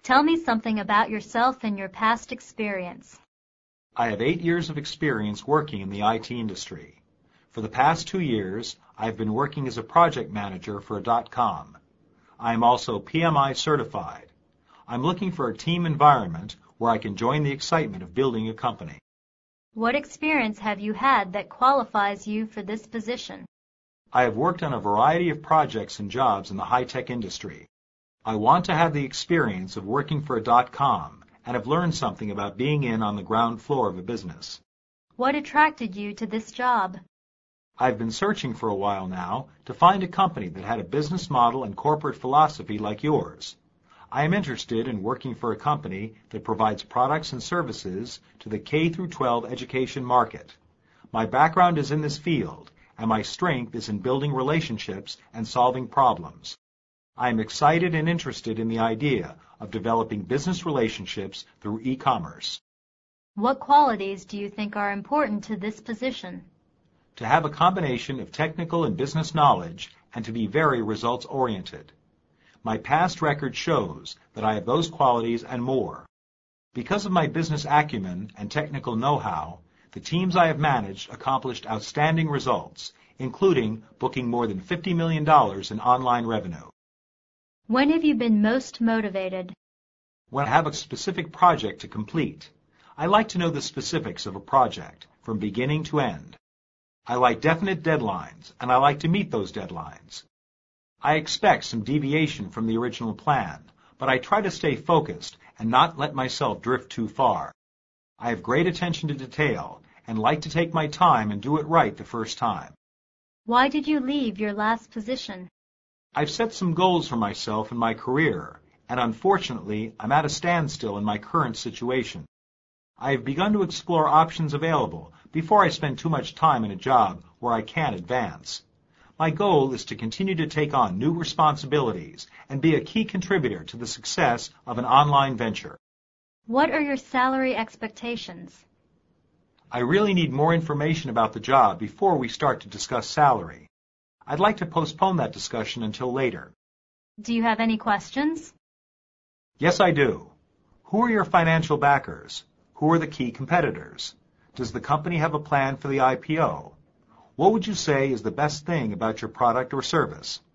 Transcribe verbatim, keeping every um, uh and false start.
Tell me something about yourself and your past experience. I have eight years of experience working in the I T industry. For the past two years, I have been working as a project manager for a dot-com. I am also P M I certified. I'm looking for a team environment where I can join the excitement of building a company. What experience have you had that qualifies you for this position? I have worked on a variety of projects and jobs in the high-tech industry. I want to have the experience of working for a dot-com and have learned something about being in on the ground floor of a business. What attracted you to this job? I've been searching for a while now to find a company that had a business model and corporate philosophy like yours. I am interested in working for a company that provides products and services to the K through twelve education market. My background is in this field, and my strength is in building relationships and solving problems. I am excited and interested in the idea of developing business relationships through e-commerce. What qualities do you think are important to this position? To have a combination of technical and business knowledge and to be very results-oriented. My past record shows that I have those qualities and more. Because of my business acumen and technical know-how, the teams I have managed accomplished outstanding results, including booking more than fifty million dollars in online revenue. When have you been most motivated? When I have a specific project to complete. I like to know the specifics of a project, from beginning to end. I like definite deadlines, and I like to meet those deadlines. I expect some deviation from the original plan, but I try to stay focused and not let myself drift too far. I have great attention to detail and like to take my time and do it right the first time. Why did you leave your last position? I've set some goals for myself in my career, and unfortunately, I'm at a standstill in my current situation. I have begun to explore options available before I spend too much time in a job where I can't advance. My goal is to continue to take on new responsibilities and be a key contributor to the success of an online venture. What are your salary expectations? I really need more information about the job before we start to discuss salary. I'd like to postpone that discussion until later. Do you have any questions? Yes, I do. Who are your financial backers? Who are the key competitors? Does the company have a plan for the I P O? What would you say is the best thing about your product or service?